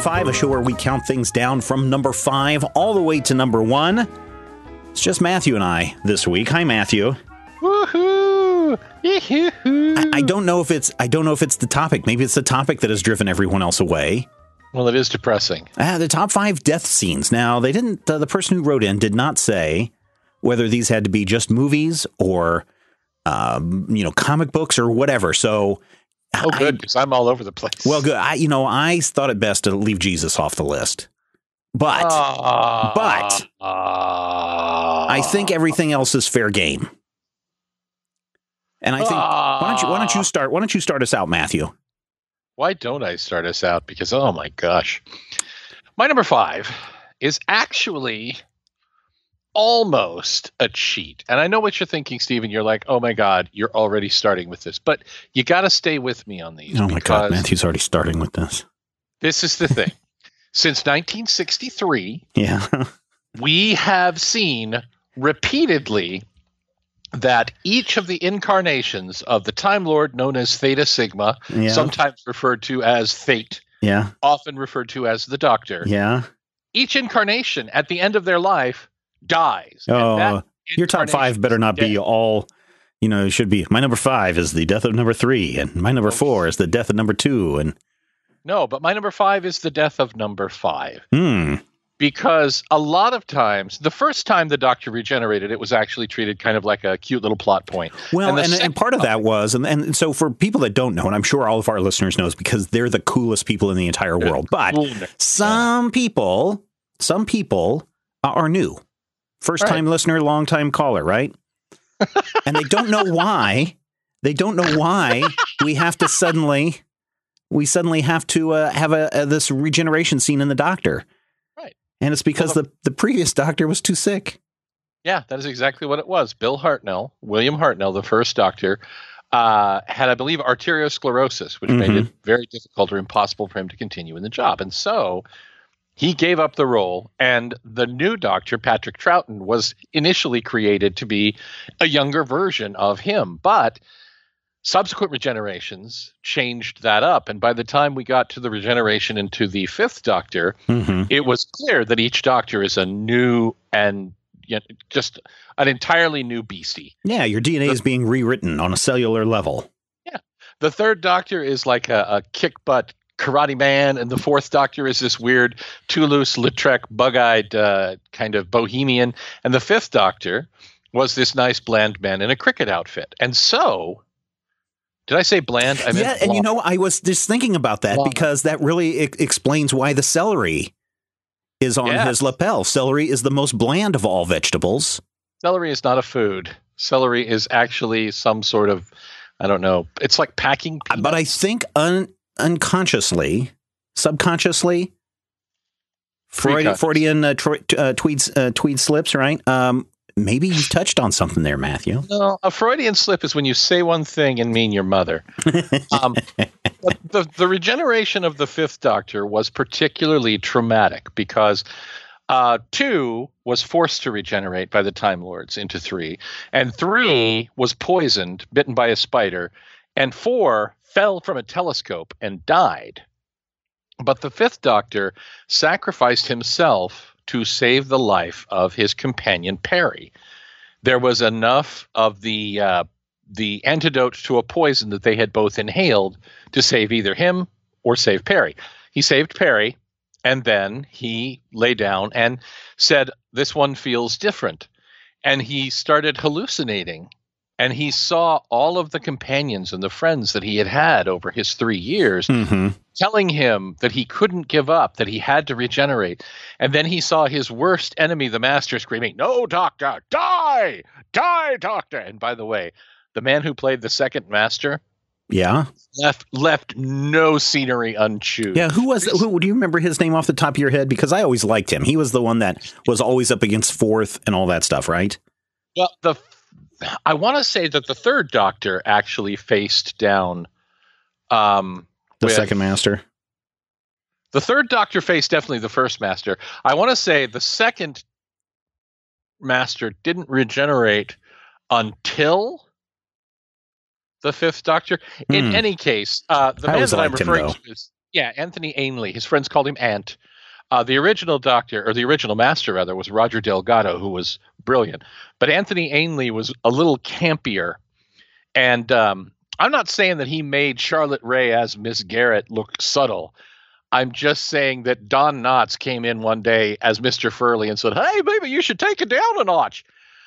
5, a show where we count things down from number 5 all the way to number 1. It's just Matthew and I this week. Hi, Matthew. Woohoo! I don't know if it's the topic. Maybe it's the topic that has driven everyone else away. Well, it is depressing. The top 5 death scenes. Now, they didn't. The person who wrote in did not say whether these had to be just movies or, comic books or whatever. So, good, because I'm all over the place. Well, good. I thought it best to leave Jesus off the list, but I think everything else is fair game. And I think why don't you start? Why don't you start us out, Matthew? Why don't I start us out? Because, oh my gosh. My number 5 is actually almost a cheat. And I know what you're thinking, Stephen. You're like, oh my God, you're already starting with this. But you got to stay with me on these. Oh my God, Matthew's already starting with this. This is the thing. Since 1963, we have seen repeatedly that each of the incarnations of the Time Lord known as Theta Sigma, sometimes referred to as Fate, often referred to as the Doctor, each incarnation at the end of their life dies. Oh, your top 5 better not be all, it should be, my number 5 is the death of number 3, and my number 4 is the death of number 2. And no, but my number 5 is the death of number 5. Because a lot of times, the first time the Doctor regenerated, it was actually treated kind of like a cute little plot point. Well, and part of that was, and so for people that don't know, and I'm sure all of our listeners knows because they're the coolest people in the entire world, but some people are new. First-time listener, long-time caller, right? And they don't know why. They don't know why we suddenly have to have this regeneration scene in the Doctor. And it's because the previous Doctor was too sick. Yeah, that is exactly what it was. William Hartnell, the first Doctor, had, I believe, arteriosclerosis, which made it very difficult or impossible for him to continue in the job. And so he gave up the role, and the new Doctor, Patrick Troughton, was initially created to be a younger version of him. But subsequent regenerations changed that up, and by the time we got to the regeneration into the 5th Doctor, it was clear that each Doctor is a new and just an entirely new beastie. Yeah, your DNA is being rewritten on a cellular level. Yeah. The 3rd Doctor is like a kick-butt karate man, and the 4th Doctor is this weird Toulouse-Lautrec, bug-eyed kind of bohemian, and the 5th Doctor was this nice bland man in a cricket outfit. And so... Did I say bland? I meant and I was just thinking about that because that really explains why the celery is on his lapel. Celery is the most bland of all vegetables. Celery is not a food. Celery is actually some sort of, I don't know, it's like packing peanuts. But I think unconsciously, subconsciously, Freudian tweed slips, right? Maybe you've touched on something there, Matthew. No, a Freudian slip is when you say one thing and mean your mother. The regeneration of the 5th Doctor was particularly traumatic because 2 was forced to regenerate by the Time Lords into 3, and 3 was poisoned, bitten by a spider, and 4 fell from a telescope and died. But the 5th Doctor sacrificed himself to save the life of his companion Perry. There was enough of the antidote to a poison that they had both inhaled to save either him or save Perry. He saved Perry, and then he lay down and said, "This one feels different." And he started hallucinating, and he saw all of the companions and the friends that he had had over his 3 years telling him that he couldn't give up, that he had to regenerate. And then he saw his worst enemy, the Master, screaming, "No, Doctor, die! Die, Doctor!" And by the way, the man who played the second Master left no scenery unchewed. Yeah, who do you remember his name off the top of your head? Because I always liked him. He was the one that was always up against 4th and all that stuff, right? Well, I want to say that the 3rd Doctor actually faced down the second Master. The 3rd Doctor faced definitely the first Master. I want to say the second Master didn't regenerate until the 5th Doctor. In any case, the man that I'm referring to is Yeah, Anthony Ainley. His friends called him Ant. The original doctor, or the original master, rather, was Roger Delgado, who was brilliant. But Anthony Ainley was a little campier. And I'm not saying that he made Charlotte Rae as Miss Garrett look subtle. I'm just saying that Don Knotts came in one day as Mr. Furley and said, "Hey, baby, you should take it down a notch."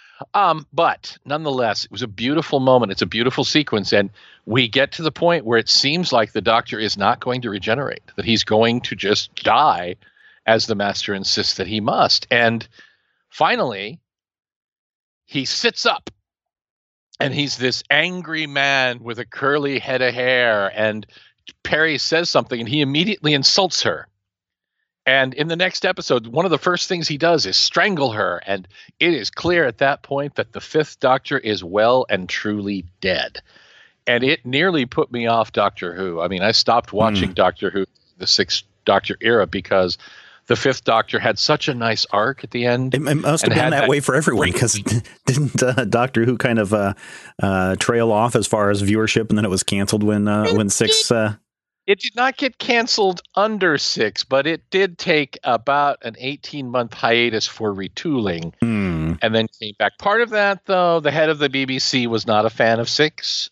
But nonetheless, it was a beautiful moment. It's a beautiful sequence. And we get to the point where it seems like the Doctor is not going to regenerate, that he's going to just die as the Master insists that he must. And finally, he sits up. And he's this angry man with a curly head of hair. And Perry says something, and he immediately insults her. And in the next episode, one of the first things he does is strangle her. And it is clear at that point that the Fifth Doctor is well and truly dead. And it nearly put me off Doctor Who. I mean, I stopped watching Doctor Who, the Sixth Doctor era, because the Fifth Doctor had such a nice arc at the end. It must have been that way for everyone, because didn't Doctor Who kind of trail off as far as viewership, and then it was canceled when Six... It did not get canceled under Six, but it did take about an 18-month hiatus for retooling and then came back. Part of that, though, the head of the BBC was not a fan of Six.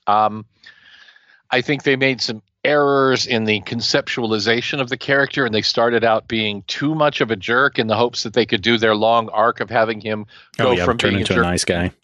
I think they made some errors in the conceptualization of the character, and they started out being too much of a jerk in the hopes that they could do their long arc of having him go from turn being into a nice guy.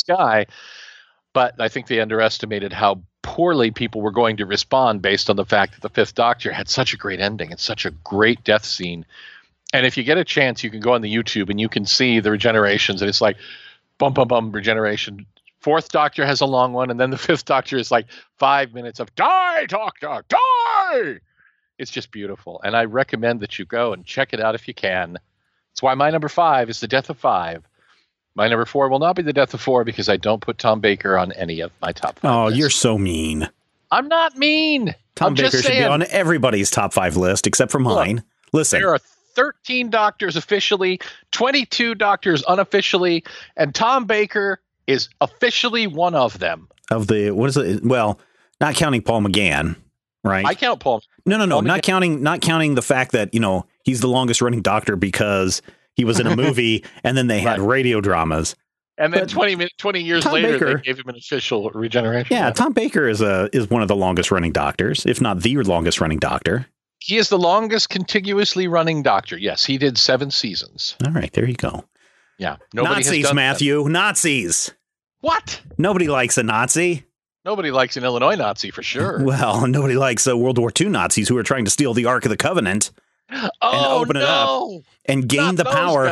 But I think they underestimated how poorly people were going to respond based on the fact that the Fifth Doctor had such a great ending and such a great death scene. And if you get a chance, you can go on the YouTube and you can see the regenerations, and it's like bum, bum, bum, regeneration. Fourth Doctor has a long one, and then the Fifth Doctor is like 5 minutes of die, Doctor, die. It's just beautiful. And I recommend that you go and check it out if you can. That's why my number 5 is The Death of 5. My number 4 will not be The Death of 4 because I don't put Tom Baker on any of my top 5 Oh, lists. you're so mean. I'm not mean. Tom Baker should be on everybody's top 5 list except for mine. Look, listen. There are 13 Doctors officially, 22 Doctors unofficially, and Tom Baker is officially one of them. Of the, what is it? Well, not counting Paul McGann, right? I count Paul. No. Not counting the fact that, he's the longest running Doctor because he was in a movie and then they had radio dramas. And then 20 years later, they gave him an official regeneration. Yeah, Tom Baker is one of the longest running Doctors, if not the longest running Doctor. He is the longest contiguously running Doctor. Yes, he did 7 seasons. All right, there you go. Yeah. Nazis, Matthew. Nazis. What? Nobody likes a Nazi. Nobody likes an Illinois Nazi for sure. Well, nobody likes World War II Nazis who are trying to steal the Ark of the Covenant. And open it up and gain the power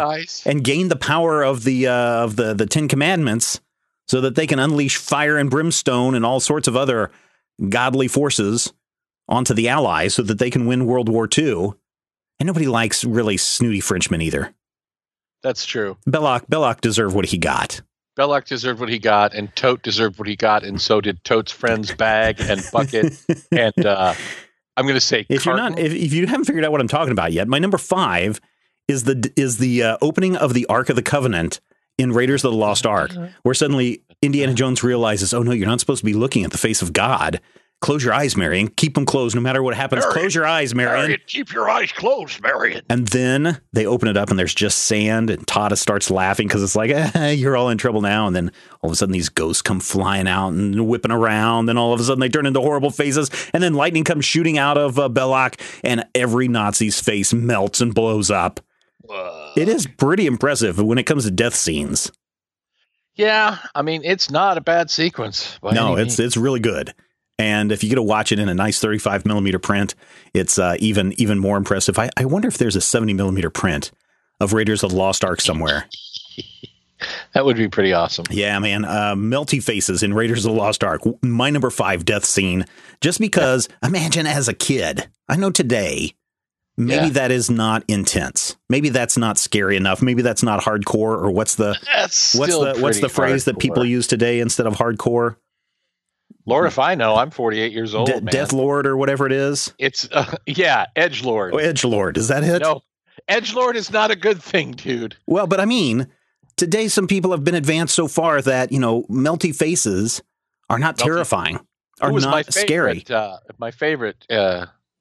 of the 10 Commandments so that they can unleash fire and brimstone and all sorts of other godly forces onto the Allies so that they can win World War II. And nobody likes really snooty Frenchmen either. That's true. Belloc deserved what he got. Belloc deserved what he got, and Tote deserved what he got, and so did Tote's friends Bag and Bucket and I'm going to say if you haven't figured out what I'm talking about yet, my number 5 is the opening of the Ark of the Covenant in Raiders of the Lost Ark, where suddenly Indiana Jones realizes, oh no, you're not supposed to be looking at the face of God. Close your eyes, Marion. Keep them closed no matter what happens. Marion, close your eyes, Marion. Keep your eyes closed, Marion. And then they open it up and there's just sand, and Tata starts laughing because it's like, you're all in trouble now. And then all of a sudden these ghosts come flying out and whipping around. And all of a sudden they turn into horrible faces. And then lightning comes shooting out of Belloc, and every Nazi's face melts and blows up. It is pretty impressive when it comes to death scenes. Yeah, I mean, it's not a bad sequence. No, it's really good. And if you get to watch it in a nice 35 millimeter print, it's even more impressive. I wonder if there's a 70 millimeter print of Raiders of the Lost Ark somewhere. That would be pretty awesome. Yeah, man. Melty faces in Raiders of the Lost Ark. My number 5 death scene. Just because, imagine as a kid, I know today, maybe that is not intense. Maybe that's not scary enough. Maybe that's not hardcore. Or what's the phrase that people use today instead of hardcore? Lord, if I know, I'm 48 years old. Death Lord or whatever it is. It's Edgelord. Oh, Edgelord, is that it? No, Edgelord is not a good thing, dude. Well, but I mean, today some people have been advanced so far that melty faces are not terrifying, are not scary. My favorite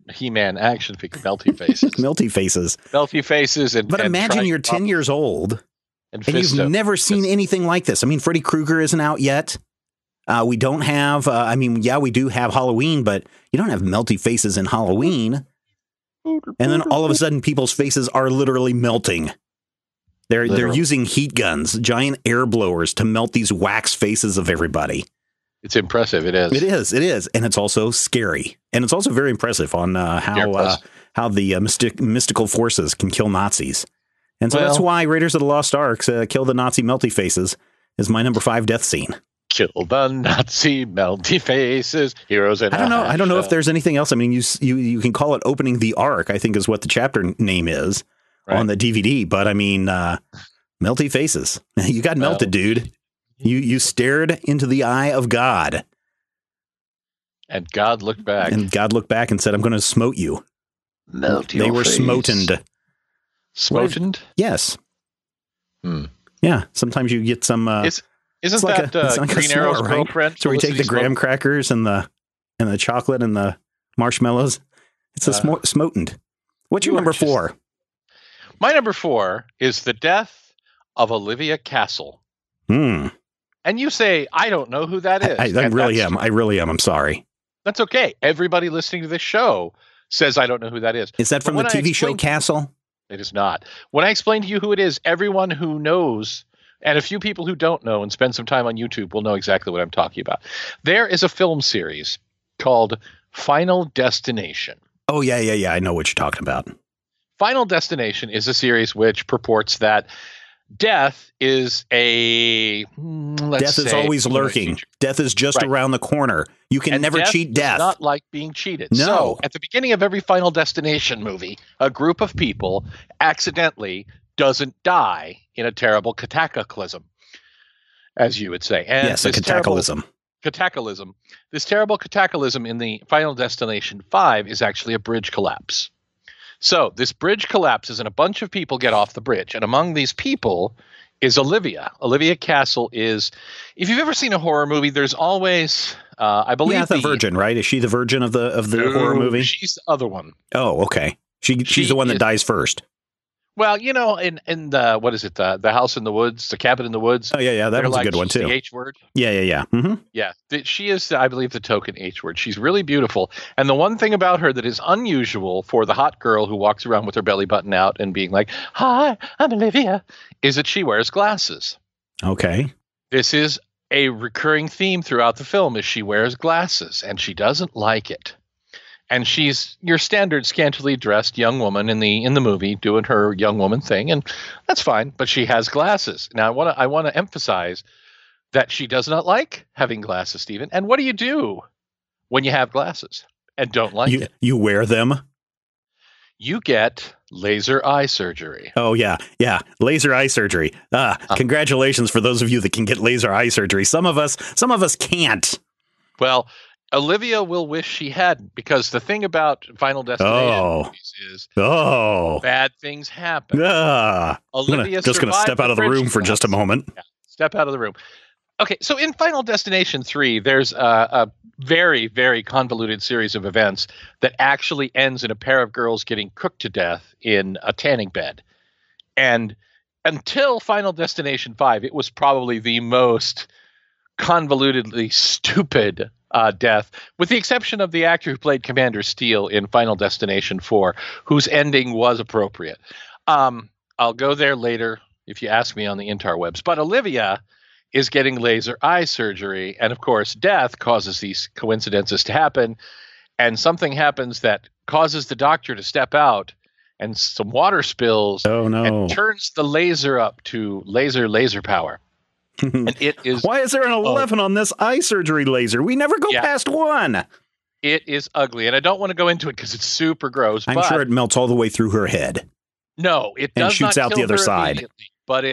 He-Man action figure, Melty Faces. Melty Faces. Melty Faces. But imagine you're 10 years old and you've never seen anything like this. I mean, Freddy Krueger isn't out yet. We don't have, we do have Halloween, but you don't have Melty Faces in Halloween. And then all of a sudden, people's faces are literally melting. They're using heat guns, giant air blowers to melt these wax faces of everybody. It's impressive. It is. It is. And it's also scary. And it's also very impressive on how the mystical forces can kill Nazis. And so that's why Raiders of the Lost Ark, Kill the Nazi Melty Faces, is my number 5 death scene. Kill the Nazi Melty Faces, heroes in I don't know if there's anything else. I mean, you can call it Opening the Ark, I think is what the chapter name is on the DVD. But I mean, Melty Faces. You got melted, dude. You stared into the eye of God. And God looked back. And said, I'm going to smote you. Melt your They were face. smotened. Smotened? Yes. Yeah. Sometimes you get some... Isn't that Green Arrow's girlfriend? So we take the graham crackers and the chocolate and the marshmallows. It's a smotened. What's your number 4? My number 4 is the death of Olivia Castle. And you say, I don't know who that is. I really am. I really am. I'm sorry. That's okay. Everybody listening to this show says I don't know who that is. Is that from the TV show Castle? It is not. When I explain to you who it is, everyone who knows, and a few people who don't know and spend some time on YouTube will know exactly what I'm talking about. There is a film series called Final Destination. Oh, yeah. I know what you're talking about. Final Destination is a series which purports that death is death is always lurking. Death is just around the corner. You can never cheat death. It's not like being cheated. No. So at the beginning of every Final Destination movie, a group of people accidentally doesn't die in a terrible cataclysm, as you would say. And yes, a cataclysm. This terrible cataclysm in the Final Destination 5 is actually a bridge collapse. So this bridge collapses and a bunch of people get off the bridge. And among these people is Olivia. Olivia Castle is, if you've ever seen a horror movie, there's always, I believe, the Virgin, right? Is she the Virgin of the horror movie? She's the other one. Oh, okay. She's the one that dies first. Well, in the, what is it? The House in the Woods, the Cabin in the Woods. Oh, yeah. That was a good one, too. The H word. Yeah. Mm-hmm. Yeah. She is, I believe, the token H word. She's really beautiful. And the one thing about her that is unusual for the hot girl who walks around with her belly button out and being like, hi, I'm Olivia, is that she wears glasses. Okay. This is a recurring theme throughout the film is she wears glasses and she doesn't like it. And she's your standard scantily dressed young woman in the movie doing her young woman thing, and that's fine. But she has glasses. Now I want to emphasize that she does not like having glasses, Stephen. And what do you do when you have glasses and don't like it? You wear them. You get laser eye surgery. Oh yeah, laser eye surgery. Congratulations for those of you that can get laser eye surgery. Some of us can't. Well, Olivia will wish she hadn't, because the thing about Final Destination movies is bad things happen. Olivia just going to step out of the room for just a moment. Yeah, step out of the room. Okay, so in Final Destination 3, there's a very, very convoluted series of events that actually ends in a pair of girls getting cooked to death in a tanning bed. And until Final Destination 5, it was probably the most convolutedly stupid death, with the exception of the actor who played Commander Steele in Final Destination 4, whose ending was appropriate. I'll go there later if you ask me on the interwebs. But Olivia is getting laser eye surgery, and of course, death causes these coincidences to happen, and something happens that causes the doctor to step out, and some water spills, and turns the laser up to laser power. And it is. Why is there an 11 on this eye surgery laser? We never go past 1. It is ugly, and I don't want to go into it because it's super gross. I'm sure it melts all the way through her head. No, it does and shoots not out the other side. But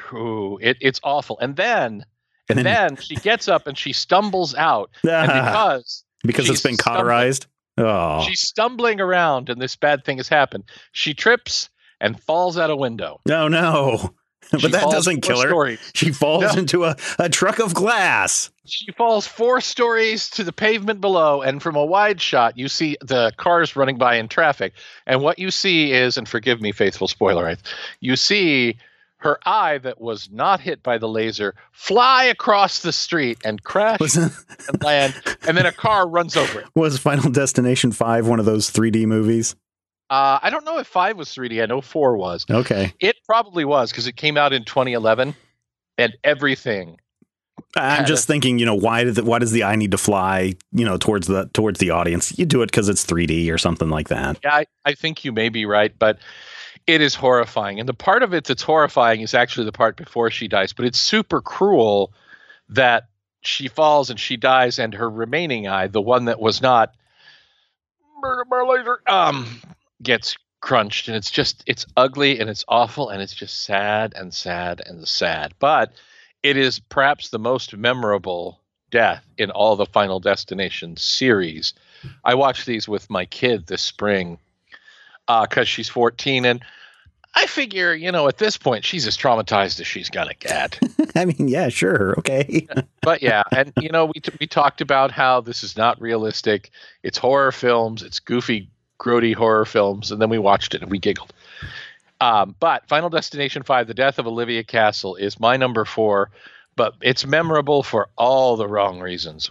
it's awful. And then she gets up and she stumbles out, and because it's been cauterized. She's stumbling around, and this bad thing has happened. She trips and falls out a window. No. But that doesn't kill her. Stories. She falls into a truck of glass. She falls 4 stories to the pavement below, and from a wide shot, you see the cars running by in traffic. And what you see is, and forgive me, faithful spoilerites, you see her eye that was not hit by the laser fly across the street and crash and land, and then a car runs over it. Was Final Destination 5 one of those 3D movies? I don't know if 5 was 3D. I know 4 was. Okay. It probably was, because it came out in 2011, and everything. I'm just thinking, why does the eye need to fly, towards the audience? You do it because it's 3D or something like that. Yeah, I think you may be right, but it is horrifying. And the part of it that's horrifying is actually the part before she dies, but it's super cruel that she falls and she dies, and her remaining eye, the one that was not murdered by laser, gets crunched, and it's ugly and it's awful, and it's just sad and sad and sad. But it is perhaps the most memorable death in all the Final Destination series. I watched these with my kid this spring because she's 14, and I figure, at this point, she's as traumatized as she's gonna get. I mean, yeah, sure, okay. But yeah, and we talked about how this is not realistic. It's horror films. It's goofy, grody horror films, and then we watched it and we giggled. But Final Destination 5, The Death of Olivia Castle, is my number 4, but it's memorable for all the wrong reasons.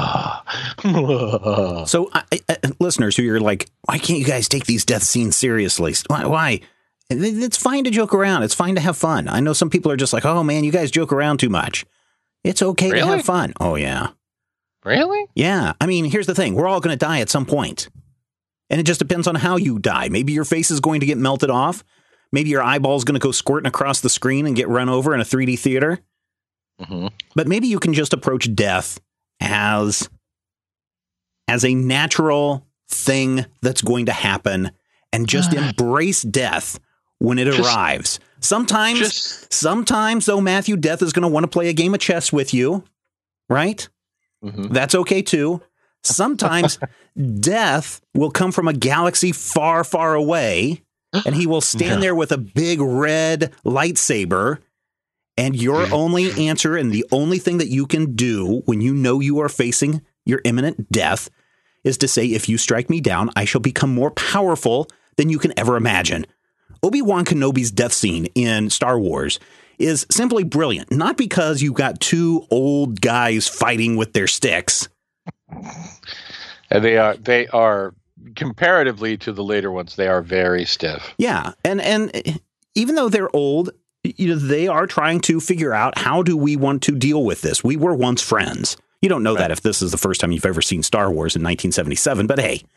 So, listeners who are like, why can't you guys take these death scenes seriously? Why? It's fine to joke around. It's fine to have fun. I know some people are just like, oh man, you guys joke around too much. It's okay to have fun. Oh yeah. Really? Yeah. I mean, here's the thing. We're all going to die at some point. And it just depends on how you die. Maybe your face is going to get melted off. Maybe your eyeball's going to go squirting across the screen and get run over in a 3D theater. Mm-hmm. But maybe you can just approach death as a natural thing that's going to happen and just embrace death when it arrives. Sometimes, though, Matthew, death is going to want to play a game of chess with you, right? Mm-hmm. That's okay, too. Sometimes death will come from a galaxy far, far away, and he will stand there with a big red lightsaber, and your only answer and the only thing that you can do when you know you are facing your imminent death is to say, if you strike me down, I shall become more powerful than you can ever imagine. Obi-Wan Kenobi's death scene in Star Wars is simply brilliant, not because you got 2 old guys fighting with their sticks. And they are comparatively to the later ones, they are very stiff. Yeah, and even though they're old, they are trying to figure out, how do we want to deal with this? We were once friends. You don't know that if this is the first time you've ever seen Star Wars in 1977, but hey.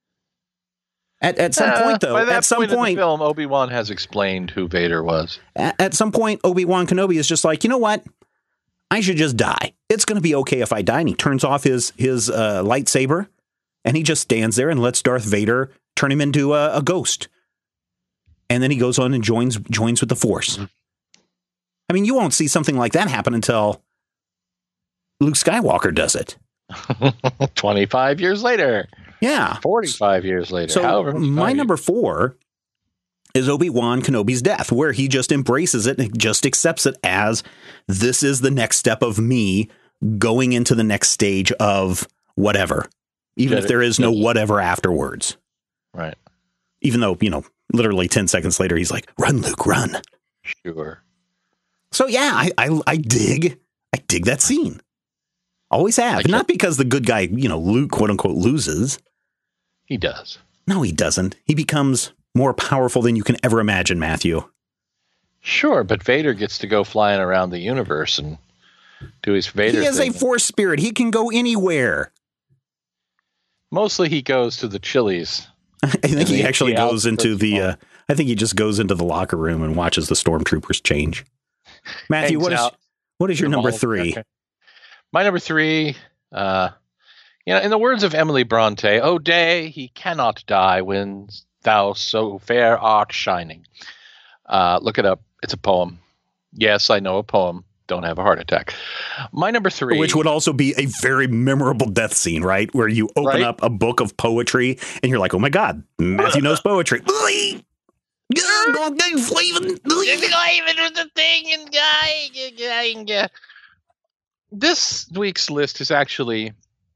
At some point, though, in the film, Obi-Wan has explained who Vader was. At some point, Obi-Wan Kenobi is just like, you know what? I should just die. It's going to be okay if I die. And he turns off his lightsaber, and he just stands there and lets Darth Vader turn him into a ghost. And then he goes on and joins with the Force. I mean, you won't see something like that happen until Luke Skywalker does it. 25 years later. Yeah. 45 years later. So my number 4 is Obi-Wan Kenobi's death, where he just embraces it and just accepts it as, this is the next step of me going into the next stage of whatever, even if there is no whatever afterwards. Right. Even though, literally 10 seconds later, he's like, run, Luke, run. Sure. So yeah, I dig that scene. Always have. Not because the good guy, Luke, quote unquote, loses. He does. No, he doesn't. He becomes more powerful than you can ever imagine, Matthew. Sure, but Vader gets to go flying around the universe and do his Vader thing. He is a Force spirit. He can go anywhere. Mostly he goes to the Chili's. I think he actually goes into the, I think he just goes into the locker room and watches the stormtroopers change. Matthew, what is your number 3? Okay. My number 3, in the words of Emily Bronte, "O day, he cannot die when thou so fair art shining." Look it up. It's a poem. Yes, I know a poem. Don't have a heart attack. My number 3. Which would also be a very memorable death scene, right? Where you open up a book of poetry and you're like, oh my God, Matthew knows poetry. This week's list is actually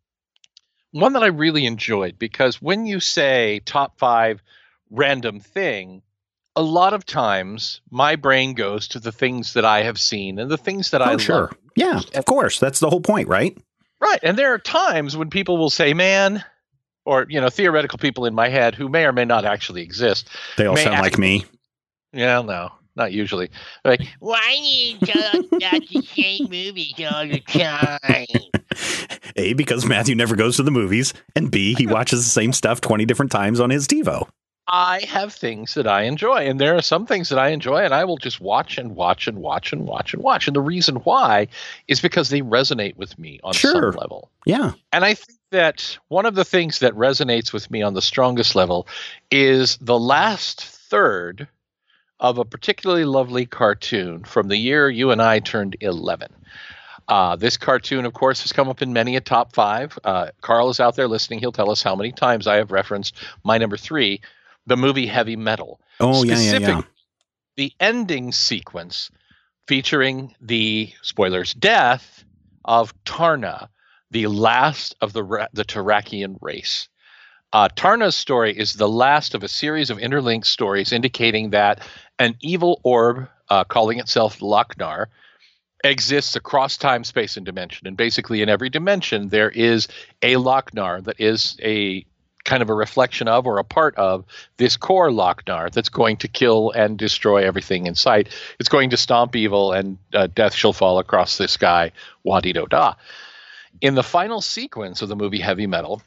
one that I really enjoyed, because when you say top 5 random thing, a lot of times my brain goes to the things that I have seen and the things that I love. Yeah, of course. That's the whole point, right? Right. And there are times when people will say, man, or, theoretical people in my head who may or may not actually exist. They all sound like me. Yeah, no, not usually. Like, why do you talk about the same movies all the time? A, because Matthew never goes to the movies, and B, he watches the same stuff 20 different times on his TiVo. I have things that I enjoy, and there are some things that I enjoy, and I will just watch and watch and watch and watch and watch. And the reason why is because they resonate with me on some level. Yeah. And I think that one of the things that resonates with me on the strongest level is the last third of a particularly lovely cartoon from the year you and I turned 11. This cartoon, of course, has come up in many a top 5. Carl is out there listening. He'll tell us how many times I have referenced my number 3, the movie Heavy Metal. Oh, yeah. The ending sequence featuring the, spoilers, death of Tarna, the last of the Terrakian race. Tarna's story is the last of a series of interlinked stories indicating that an evil orb, calling itself Lochnar, exists across time, space, and dimension. And basically in every dimension, there is a Lochnar that is a kind of a reflection of or a part of this core Lochnar that's going to kill and destroy everything in sight. It's going to stomp evil, and death shall fall across the sky, wah-dee-do-da. In the final sequence of the movie Heavy Metal,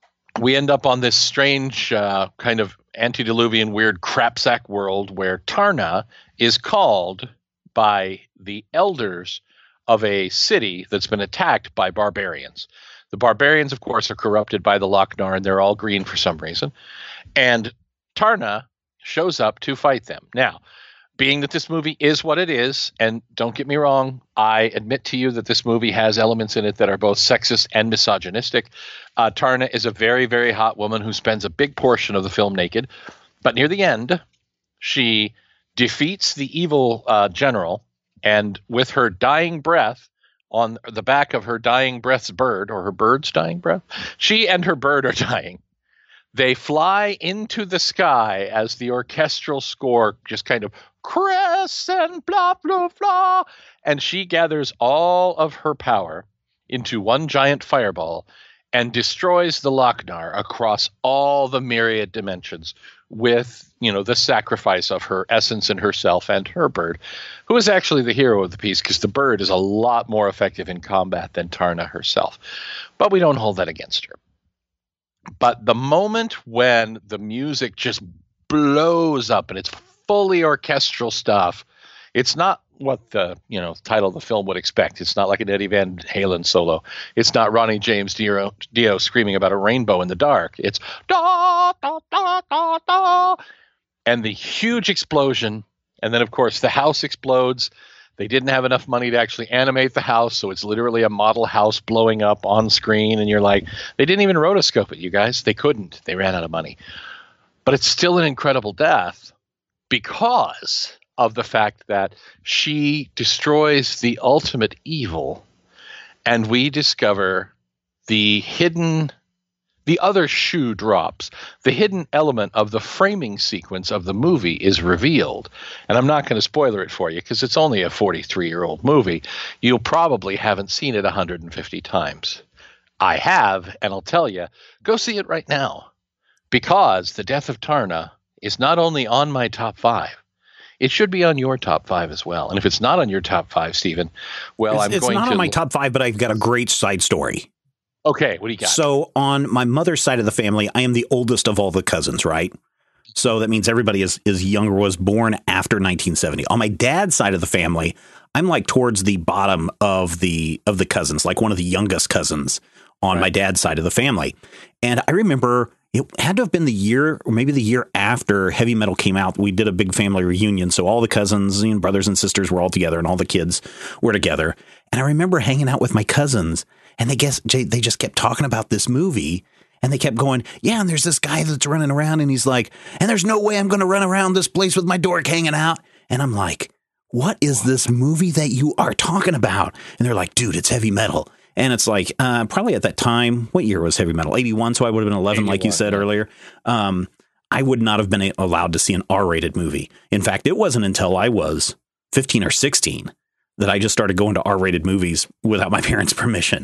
we end up on this strange kind of antediluvian weird crapsack world where Tarna is called by the elders of a city that's been attacked by barbarians. The barbarians, of course, are corrupted by the Lochnar, and they're all green for some reason. And Tarna shows up to fight them. Now, being that this movie is what it is, and don't get me wrong, I admit to you that this movie has elements in it that are both sexist and misogynistic. Tarna is a very, very hot woman who spends a big portion of the film naked. But near the end, she defeats the evil general, and with her dying breath, on the back of her dying breath's bird, or her bird's dying breath, she and her bird are dying. They fly into the sky as the orchestral score just kind of crests and blah, blah, blah. And she gathers all of her power into one giant fireball and destroys the Lochnar across all the myriad dimensions with, the sacrifice of her essence and herself and her bird, who is actually the hero of the piece, because the bird is a lot more effective in combat than Tarna herself. But we don't hold that against her. But the moment when the music just blows up and it's fully orchestral stuff, it's not what the title of the film would expect. It's not like an Eddie Van Halen solo. It's not Ronnie James Dio screaming about a rainbow in the dark. It's da da da da da, and the huge explosion, and then of course the house explodes. They didn't have enough money to actually animate the house, so it's literally a model house blowing up on screen, and you're like, they didn't even rotoscope it, you guys. They couldn't. They ran out of money. But it's still an incredible death because of the fact that she destroys the ultimate evil, and we discover the other shoe drops. The hidden element of the framing sequence of the movie is revealed. And I'm not going to spoiler it for you because it's only a 43-year-old movie. You'll probably haven't seen it 150 times. I have, and I'll tell you, go see it right now, because The Death of Tarna is not only on my top 5, it should be on your top 5 as well. And if it's not on your top 5, Stephen, well, it's not on my top 5, but I've got a great side story. Okay, what do you got? So on my mother's side of the family, I am the oldest of all the cousins, right? So that means everybody is younger, was born after 1970. On my dad's side of the family, I'm like towards the bottom of the cousins, like one of the youngest cousins on my dad's side of the family. And I remember it had to have been the year, or maybe the year after Heavy Metal came out. We did a big family reunion. So all the cousins and brothers and sisters were all together, and all the kids were together. And I remember hanging out with my cousins, and they just kept talking about this movie. And they kept going, yeah, and there's this guy that's running around, and he's like, and there's no way I'm going to run around this place with my dork hanging out. And I'm like, what is this movie that you are talking about? And they're like, dude, it's Heavy Metal. And it's like, probably at that time, what year was Heavy Metal? 81, so I would have been 11, like you said earlier. I would not have been allowed to see an R-rated movie. In fact, it wasn't until I was 15 or 16 that I just started going to R-rated movies without my parents' permission.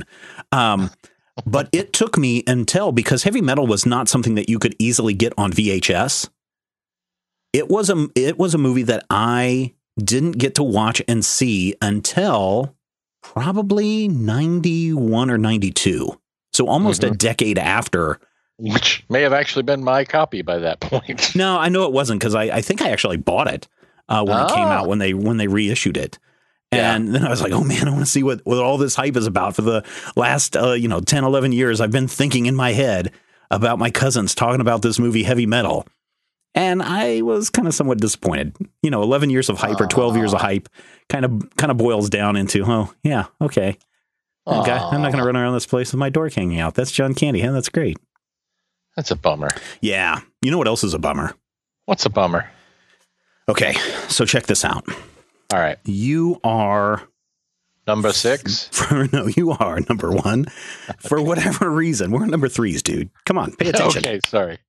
But it took me until, because Heavy Metal was not something that you could easily get on VHS. It was a movie that I didn't get to watch and see until probably 91 or 92. So almost a decade after. Which may have actually been my copy by that point. No, I know it wasn't, because I think I actually bought it when it came out, when they reissued it. And then I was like, oh, man, I want to see what all this hype is about. For the last, 10, 11 years, I've been thinking in my head about my cousins talking about this movie, Heavy Metal. And I was kind of somewhat disappointed. 11 years of hype or 12 years of hype kind of boils down into, oh, yeah, okay. Okay, I'm not going to run around this place with my dork hanging out. That's John Candy. Huh? That's great. That's a bummer. Yeah. You know what else is a bummer? What's a bummer? Okay, so check this out. All right. You are number 6. No, you are number 1 for whatever reason. We're number 3s, dude. Come on, pay attention. Okay, sorry.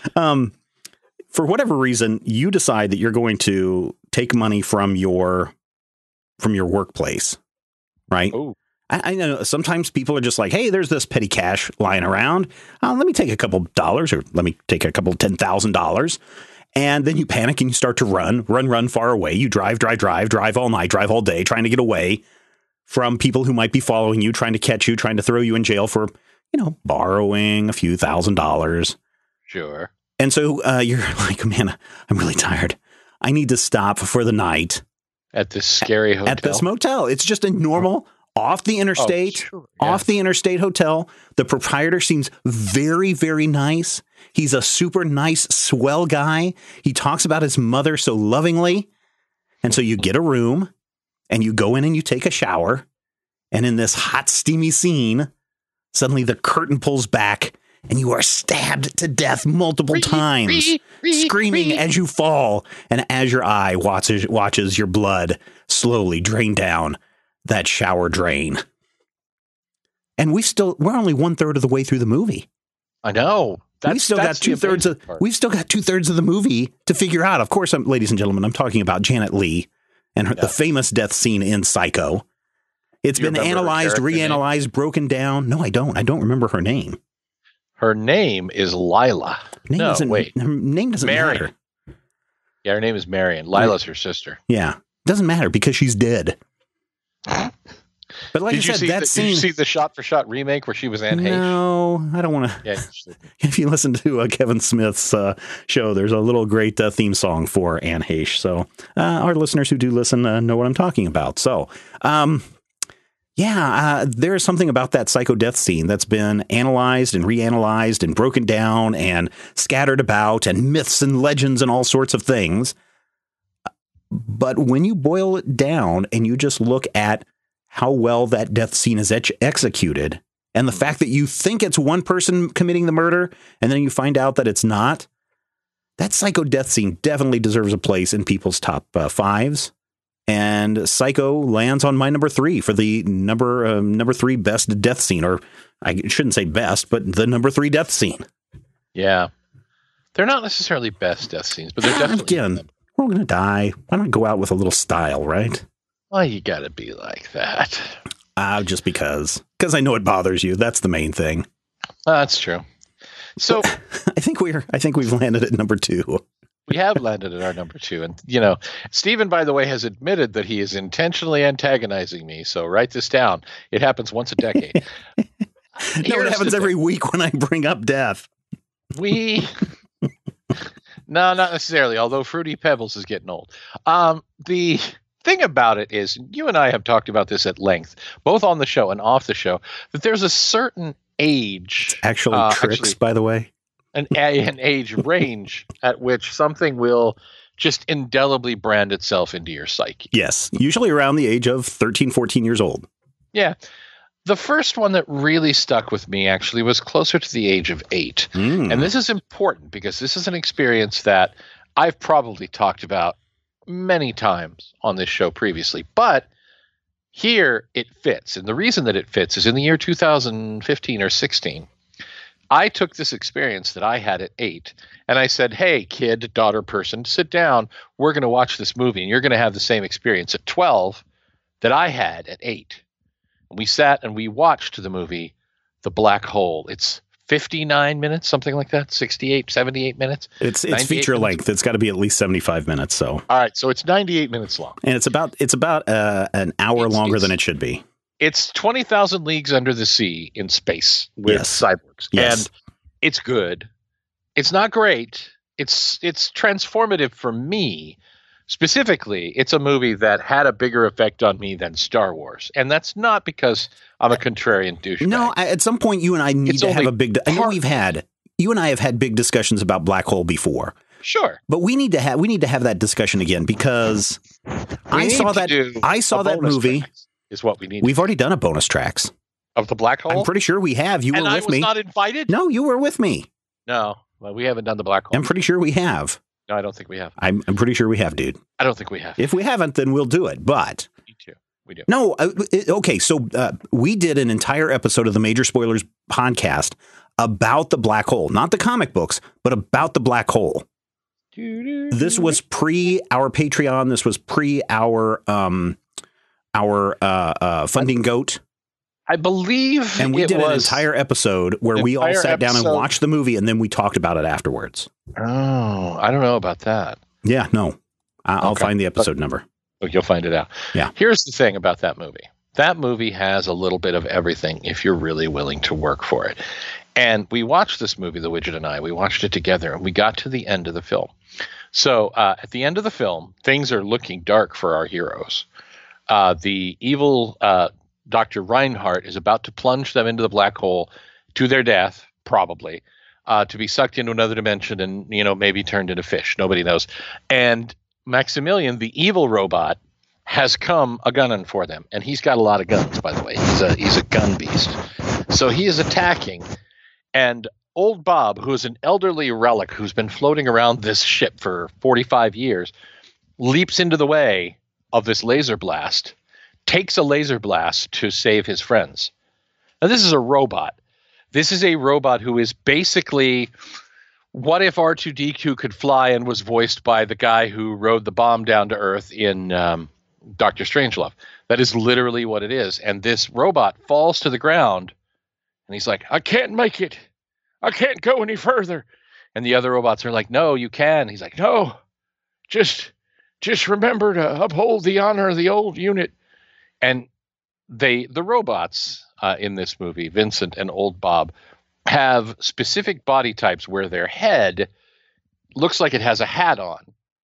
For whatever reason, you decide that you're going to take money from your workplace, right? Oh. I know sometimes people are just like, hey, there's this petty cash lying around. Let me take a couple dollars, or let me take a couple $10,000. And then you panic and you start to run far away. You drive all night, drive all day, trying to get away from people who might be following you, trying to catch you, trying to throw you in jail for, borrowing a few $1,000s. Sure. And so you're like, man, I'm really tired. I need to stop for the night. At this scary hotel? At this motel. It's just a normal off the interstate hotel. The proprietor seems very, very nice. He's a super nice, swell guy. He talks about his mother so lovingly. And so you get a room and you go in and you take a shower. And in this hot, steamy scene, suddenly the curtain pulls back and you are stabbed to death multiple times, screaming as you fall. And as your eye watches your blood slowly drain down that shower drain. And we're only 1/3 of the way through the movie. I know. We've still got 2/3 of the movie to figure out. Of course, ladies and gentlemen, I'm talking about Janet Leigh and the famous death scene in Psycho. It's been analyzed, reanalyzed, broken down. No, I don't. I don't remember her name. Her name is Lila. Her name doesn't matter. Yeah, her name is Marion. Lila's her sister. Yeah. Doesn't matter because she's dead. But like I said, that scene. Did you see the shot-for-shot remake where she was Anne Heche? No, I don't want to. Yeah, if you listen to Kevin Smith's show, there's a little great theme song for Anne Heche. So our listeners who do listen know what I'm talking about. So, there is something about that Psycho death scene that's been analyzed and reanalyzed and broken down and scattered about, and myths and legends and all sorts of things. But when you boil it down and you just look at how well that death scene is executed, and the fact that you think it's one person committing the murder, and then you find out that it's not, that Psycho death scene definitely deserves a place in people's top 5s. And Psycho lands on my number 3 for the number 3 best death scene, or I shouldn't say best, but the number 3 death scene. Yeah. They're not necessarily best death scenes, but they're definitely... Again, we're all going to die. Why not go out with a little style, right? Well, you got to be like that. Just because I know it bothers you. That's the main thing. That's true. So I think we've landed at number 2. We have landed at our number 2. And, Stephen, by the way, has admitted that he is intentionally antagonizing me. So write this down. It happens once a decade. No, it happens every week when I bring up death. No, not necessarily, although Fruity Pebbles is getting old. The thing about it is, you and I have talked about this at length, both on the show and off the show, that there's a certain age. It's actually tricks, by the way. An age range at which something will just indelibly brand itself into your psyche. Yes, usually around the age of 13, 14 years old. Yeah. The first one that really stuck with me actually was closer to the age of 8. And this is important because this is an experience that I've probably talked about many times on this show previously. But here it fits. And the reason that it fits is in the year 2015 or 16, I took this experience that I had at 8 and I said, hey, kid, daughter, person, sit down. We're going to watch this movie and you're going to have the same experience at 12 that I had at 8. And we sat and we watched the movie, The Black Hole. It's 59 minutes, something like that, 68, 78 minutes. It's feature minutes. length. It's got to be at least 75 minutes. So all right, so it's 98 minutes long. And it's about an hour longer than it should be. It's 20,000 Leagues Under the Sea in space with cyborgs. Yes. And it's good. It's not great. It's transformative for me. Specifically, it's a movie that had a bigger effect on me than Star Wars. And that's not because I'm a contrarian douchebag. No, at some point you and I need to have a big I know you and I have had big discussions about Black Hole before. Sure. But we need to have that discussion again because I saw that movie. Is what we need. We've already done a bonus tracks of The Black Hole. I'm pretty sure we have. You were with me. And I was not invited? No, you were with me. No, well, we haven't done The Black Hole. I'm pretty sure we have. No, I don't think we have. I'm pretty sure we have, dude. I don't think we have. If we haven't, then we'll do it. But me too. We do. No, okay. So we did an entire episode of the Major Spoilers podcast about the Black Hole, not the comic books, but about the Black Hole. This was pre our Patreon. This was pre our Funding Goat. I believe, and we did an entire episode where we all sat down and watched the movie, and then we talked about it afterwards. Oh, I don't know about that. Yeah, no, I'll find the episode number. You'll find it out. Yeah. Here's the thing about that movie. That movie has a little bit of everything if you're really willing to work for it. And we watched this movie, The Widget and I. We watched it together, and we got to the end of the film. So at the end of the film, things are looking dark for our heroes. The evil Dr. Reinhardt is about to plunge them into the black hole to their death, probably, to be sucked into another dimension and, maybe turned into fish. Nobody knows. And Maximilian, the evil robot, has come a-gunning for them. And he's got a lot of guns, by the way. He's a gun beast. So he is attacking. And old Bob, who is an elderly relic who's been floating around this ship for 45 years, leaps into the way of this laser blast, takes a laser blast to save his friends. Now, this is a robot. This is a robot who is basically, what if R2-D2 could fly and was voiced by the guy who rode the bomb down to Earth in Dr. Strangelove? That is literally what it is. And this robot falls to the ground, and he's like, I can't make it. I can't go any further. And the other robots are like, no, you can. He's like, no, just remember to uphold the honor of the old unit. And the robots in this movie, Vincent and old Bob, have specific body types where their head looks like it has a hat on.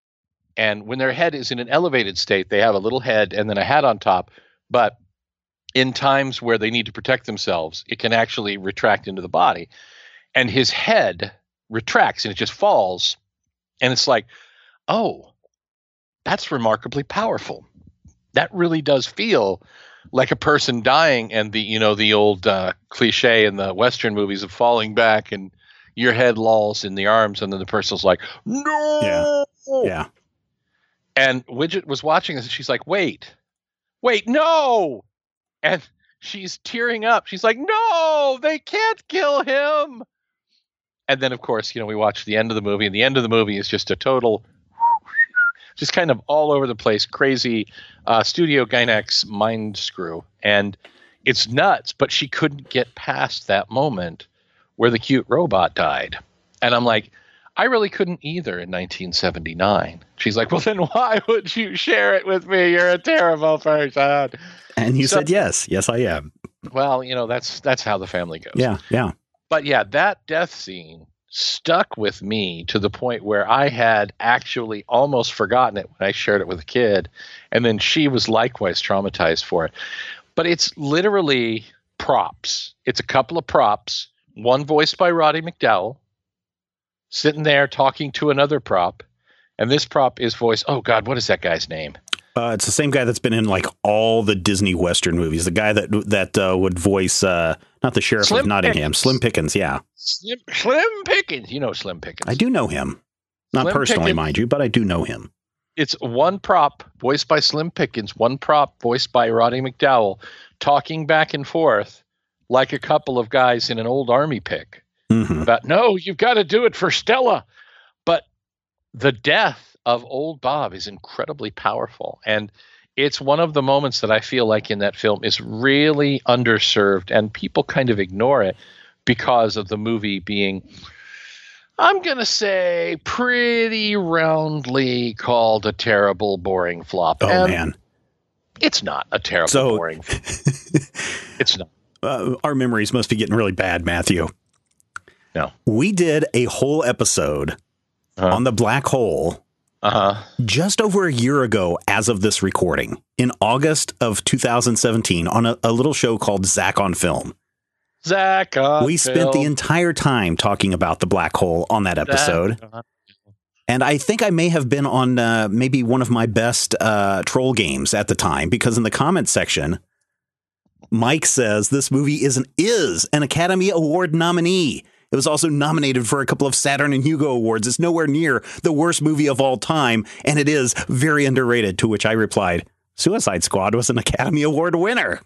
And when their head is in an elevated state, they have a little head and then a hat on top. But in times where they need to protect themselves, it can actually retract into the body. And his head retracts and it just falls. And it's like, oh, that's remarkably powerful. That really does feel like a person dying, and the old cliche in the Western movies of falling back and your head lolls in the arms, and then the person's like, no. Yeah. And Widget was watching this, and she's like, wait, no. And she's tearing up. She's like, no, they can't kill him. And then, of course, we watch the end of the movie, and the end of the movie is just a total, just kind of all over the place, crazy Studio Gainax mind screw. And it's nuts, but she couldn't get past that moment where the cute robot died. And I'm like, I really couldn't either in 1979. She's like, well, then why would you share it with me? You're a terrible person. And you said, yes, I am. Well, that's how the family goes. Yeah. But yeah, that death scene stuck with me to the point where I had actually almost forgotten it when I shared it with a kid. And then she was likewise traumatized for it. But it's literally props. It's a couple of props, one voiced by Roddy McDowall, sitting there talking to another prop. And this prop is voiced, oh God, what is that guy's name? It's the same guy that's been in like all the Disney Western movies. The guy that would voice not the Sheriff of Nottingham, Slim Pickens. Yeah, Slim Pickens. You know Slim Pickens. I do know him, not Slim personally, Pickens. mind you, but I do know him. It's one prop voiced by Slim Pickens, one prop voiced by Roddy McDowall, talking back and forth like a couple of guys in an old army pick about, no, you've got to do it for Stella. But the death of old Bob is incredibly powerful. And it's one of the moments that I feel like in that film is really underserved, and people kind of ignore it because of the movie being, I'm going to say, pretty roundly called a terrible, boring flop. Oh, and man. It's not a terrible, boring flop. It's not. Our memories must be getting really bad, Matthew. No. We did a whole episode on the black hole just over a year ago as of this recording, in August of 2017, on a little show called Zach on Film. We spent the entire time talking about the black hole on that episode. And I think I may have been on maybe one of my best troll games at the time, because in the comments section, Mike says this movie is an Academy Award nominee. It was also nominated for a couple of Saturn and Hugo Awards. It's nowhere near the worst movie of all time, and it is very underrated, to which I replied, Suicide Squad was an Academy Award winner.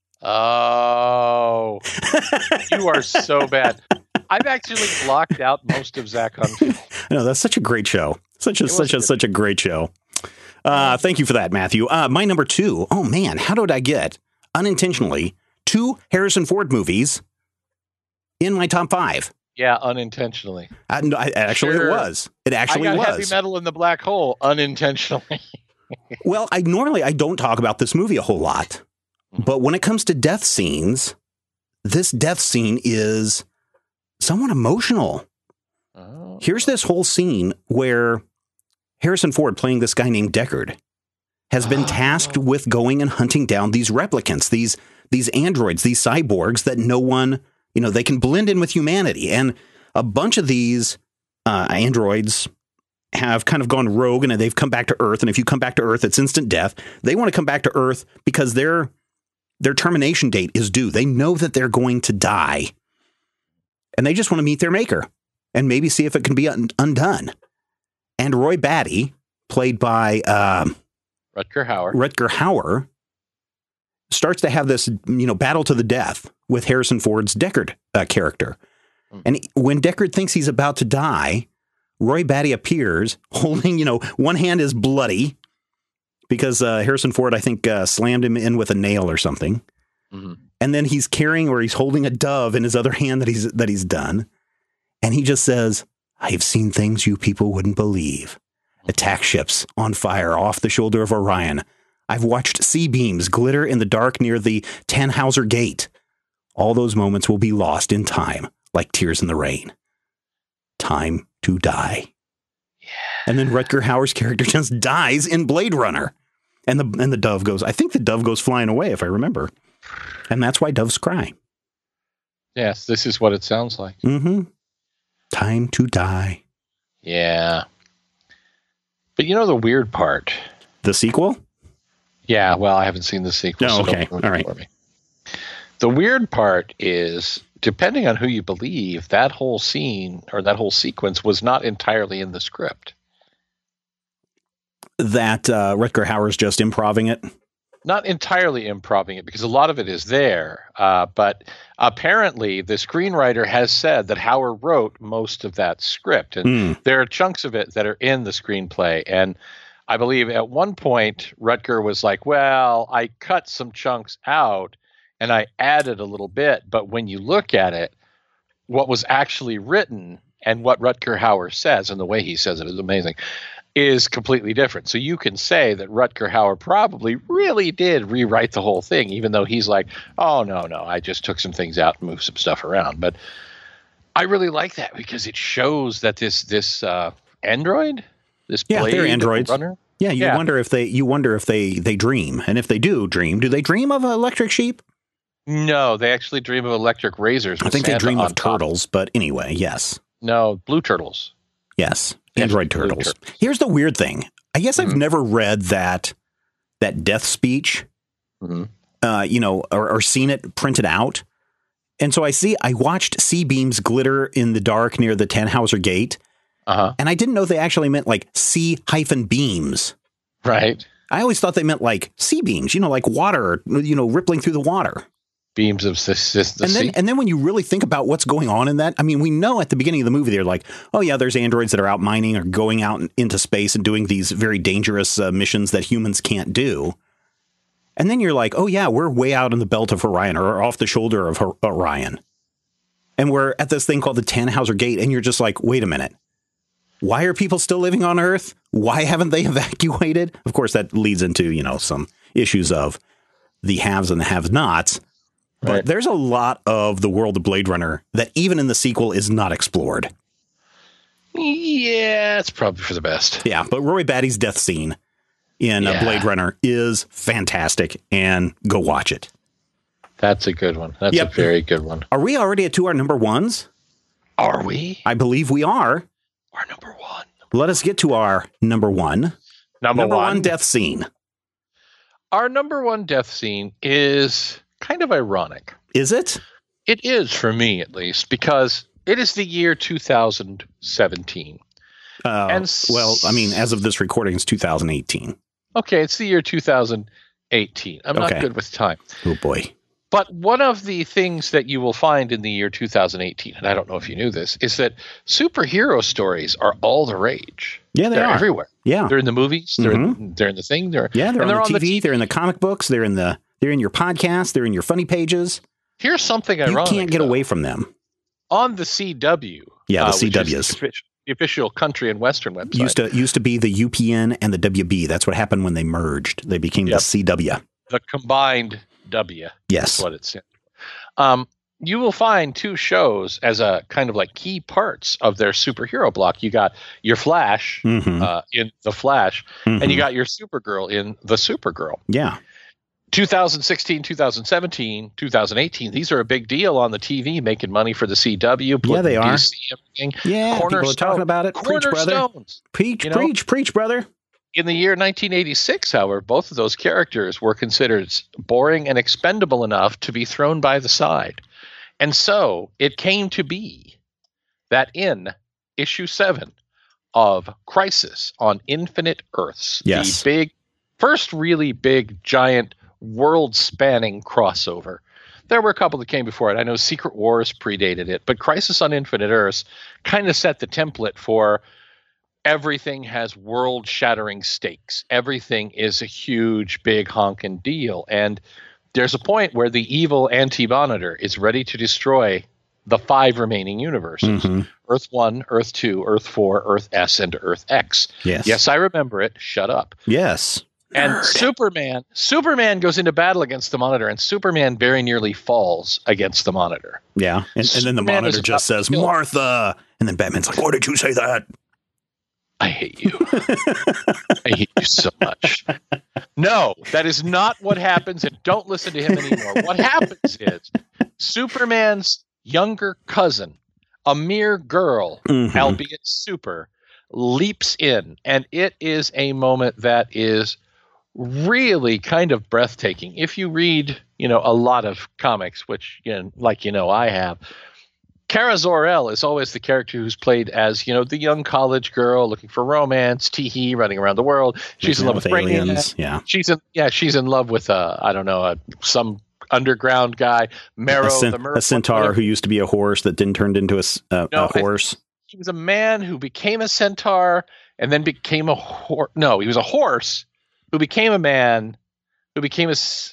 Oh, you are so bad. I've actually blocked out most of Zach on Film. No, that's such a great show. Such a great show. Thank you for that, Matthew. My number 2. Oh, man, how did I get, unintentionally, 2 Harrison Ford movies in my top 5? Yeah, unintentionally. Actually, Sure. it was. It actually I got was. Heavy Metal in the Black Hole unintentionally. Well, I don't talk about this movie a whole lot, but when it comes to death scenes, this death scene is somewhat emotional. Oh. Here's this whole scene where Harrison Ford, playing this guy named Deckard, has been tasked with going and hunting down these replicants, these androids, these cyborgs that no one, they can blend in with humanity. And a bunch of these androids have kind of gone rogue, and they've come back to Earth. And if you come back to Earth, it's instant death. They want to come back to Earth because their termination date is due. They know that they're going to die, and they just want to meet their maker and maybe see if it can be undone. And Roy Batty, played by Rutger Hauer, starts to have this, battle to the death with Harrison Ford's Deckard character. And when Deckard thinks he's about to die, Roy Batty appears holding, one hand is bloody because Harrison Ford, I think, slammed him in with a nail or something. Mm-hmm. And then he's holding a dove in his other hand that he's done. And he just says, I've seen things you people wouldn't believe. Attack ships on fire off the shoulder of Orion. I've watched C-beams glitter in the dark near the Tannhauser Gate. All those moments will be lost in time, like tears in the rain. Time to die. Yeah. And then Rutger Hauer's character just dies in Blade Runner. And the dove goes, I think the dove goes flying away, if I remember. And that's why doves cry. Yes, this is what it sounds like. Mm-hmm. Time to die. Yeah. But the weird part? The sequel? Yeah, well, I haven't seen the sequel. No, okay. All right. The weird part is, depending on who you believe, that whole scene or that whole sequence was not entirely in the script. That Rutger Hauer's just improvising it? Not entirely improvising it, because a lot of it is there. But apparently the screenwriter has said that Hauer wrote most of that script. And there are chunks of it that are in the screenplay. And I believe at one point Rutger was like, well, I cut some chunks out and I added a little bit. But when you look at it, what was actually written and what Rutger Hauer says, and the way he says it is amazing, is completely different. So you can say that Rutger Hauer probably really did rewrite the whole thing, even though he's like, oh, no, I just took some things out and moved some stuff around. But I really like that because it shows that this android, this Blade, they're androids. Runner. Yeah, you wonder if they dream, and if they do they dream of electric sheep? No, they actually dream of electric razors. I think they dream of turtles, but anyway, yes. No, blue turtles. Yes, android turtles. Here's the weird thing. I guess I've never read that that death speech, or seen it printed out. And so I watched C-beams glitter in the dark near the Tannhauser Gate. And I didn't know they actually meant like C-beams. Right. I always thought they meant like C-beams, like water, rippling through the water. Beams of the sea. And then when you really think about what's going on in that, I mean, we know at the beginning of the movie, they're like, oh yeah, there's androids that are out mining or going out into space and doing these very dangerous missions that humans can't do. And then you're like, oh yeah, we're way out in the belt of Orion or off the shoulder of Orion. And we're at this thing called the Tannhauser Gate. And you're just like, wait a minute. Why are people still living on Earth? Why haven't they evacuated? Of course, that leads into, some issues of the haves and the have-nots. Right. But there's a lot of the world of Blade Runner that even in the sequel is not explored. Yeah, it's probably for the best. Yeah, but Roy Batty's death scene in Blade Runner is fantastic, and go watch it. That's a good one. That's a very good one. Are we already to our number ones? Are we? I believe we are. Our number one. Let us get to our number one. Number one death scene. Our number one death scene is kind of ironic. Is it? It is for me, at least, because it is the year 2017. Well, I mean, as of this recording, it's 2018. Okay, it's the year 2018. I'm not good with time. Oh, boy. But one of the things that you will find in the year 2018, and I don't know if you knew this, is that superhero stories are all the rage. Yeah, they're everywhere. Yeah. They're in the movies. They're in the thing. They're on the TV. They're in the comic books. They're in your podcast. They're in your funny pages. Here's something ironic. You can't get away from them. On the CW. Yeah, the CWs. The official country and Western website. Used to be the UPN and the WB. That's what happened when they merged. They became the CW. The combined W. Yes. That's what it stands for. You will find two shows as a kind of like key parts of their superhero block. You got your Flash in The Flash, and you got your Supergirl in The Supergirl. Yeah. 2016, 2017, 2018. These are a big deal on the TV, making money for the CW. Yeah, they are. DC, everything. Yeah, people are talking about it. Preach, brother. Preach, brother. In the year 1986, however, both of those characters were considered boring and expendable enough to be thrown by the side. And so it came to be that in issue 7 of Crisis on Infinite Earths, the first really big, giant, world-spanning crossover. There were a couple that came before it. I know Secret Wars predated it, but Crisis on Infinite Earths kind of set the template for everything has world-shattering stakes. Everything is a huge, big, honking deal. And there's a point where the evil Anti-Monitor is ready to destroy the 5 remaining universes. Earth 1, Earth 2, Earth 4, Earth S, and Earth X. Yes, I remember it. Shut up. Yes. And Superman goes into battle against the Monitor, and Superman very nearly falls against the Monitor. Yeah, and then the Monitor just says, Martha! And then Batman's like, why did you say that? I hate you. I hate you so much. No, that is not what happens, and don't listen to him anymore. What happens is Superman's younger cousin, a mere girl, albeit super, leaps in, and it is a moment that is really kind of breathtaking. If you read, a lot of comics, which, I have, Kara Zor-El is always the character who's played as, the young college girl looking for romance, tee-hee, running around the world. She's in love with aliens. Yeah. She's in love with, some underground guy, Marrow, a centaur who used to be a horse that didn't turn into a horse. He was a man who became a centaur and then became a horse. No, he was a horse who became a man who became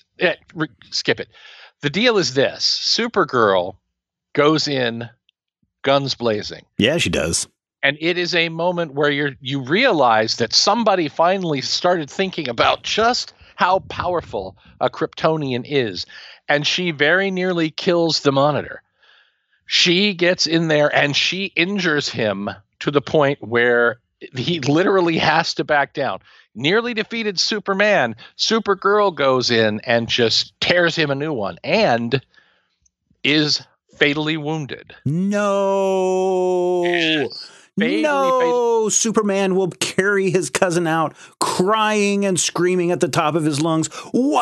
skip it. The deal is this. Supergirl goes in guns blazing. Yeah, she does. And it is a moment where you realize that somebody finally started thinking about just how powerful a Kryptonian is. And she very nearly kills the Monitor. She gets in there and she injures him to the point where he literally has to back down. Nearly defeated Superman. Supergirl goes in and just tears him a new one and is fatally wounded. No. No, Superman will carry his cousin out, crying and screaming at the top of his lungs.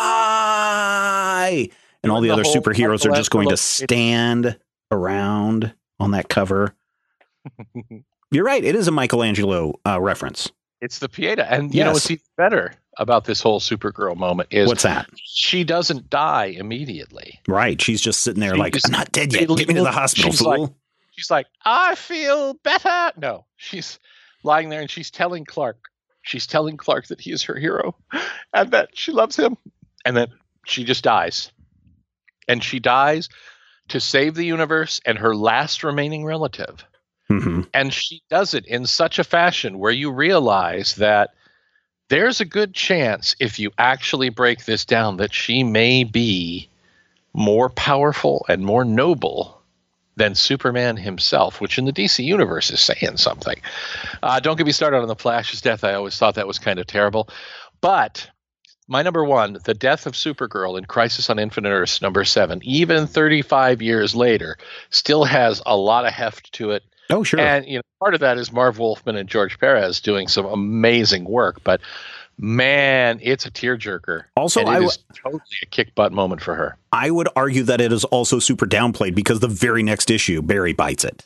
Why? And all the other superheroes are just going to stand around on that cover. You're right. It is a Michelangelo reference. It's the Pieta. And you know what's even better about this whole Supergirl moment is... What's that? She doesn't die immediately. Right. She's just sitting there I'm not dead yet. Get me to the hospital, fool. She's like, I feel better. No, she's lying there and she's telling Clark that he is her hero and that she loves him. And then she just dies. And she dies to save the universe and her last remaining relative. Mm-hmm. And she does it in such a fashion where you realize that there's a good chance, if you actually break this down, that she may be more powerful and more noble than Superman himself, which in the DC universe is saying something. Don't get me started on the Flash's death. I always thought that was kind of terrible. But my number one, the death of Supergirl in Crisis on Infinite Earths #7, even 35 years later, still has a lot of heft to it. Oh, sure. And part of that is Marv Wolfman and George Perez doing some amazing work. But man, it's a tearjerker. Also, it is totally a kick butt moment for her. I would argue that it is also super downplayed because the very next issue, Barry bites it.